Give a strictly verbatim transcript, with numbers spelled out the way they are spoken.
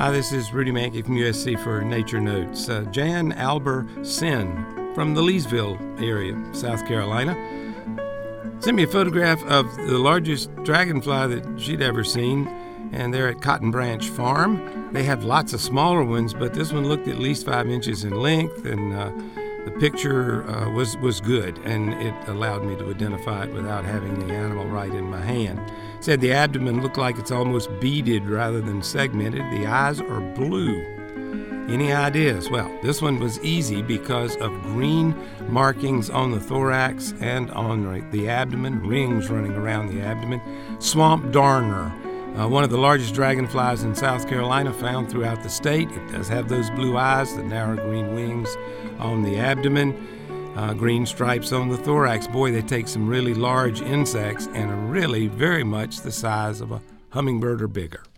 Hi, this is Rudy Mankey from U S C for Nature Notes. Uh, Jan Alber-Sen from the Leesville area, South Carolina, sent me a photograph of the largest dragonfly that she'd ever seen, and they're at Cotton Branch Farm. They have lots of smaller ones, but this one looked at least five inches in length, and uh, the picture uh, was, was good, and it allowed me to identify it without having the animal right in my hand. It said the abdomen looked like it's almost beaded rather than segmented. The eyes are blue. Any ideas? Well, this one was easy because of green markings on the thorax and on the abdomen, rings running around the abdomen. Swamp darner, uh, one of the largest dragonflies in South Carolina, found throughout the state. It does have those blue eyes, the narrow green wings on the abdomen, uh, green stripes on the thorax. Boy, they take some really large insects and are really very much the size of a hummingbird or bigger.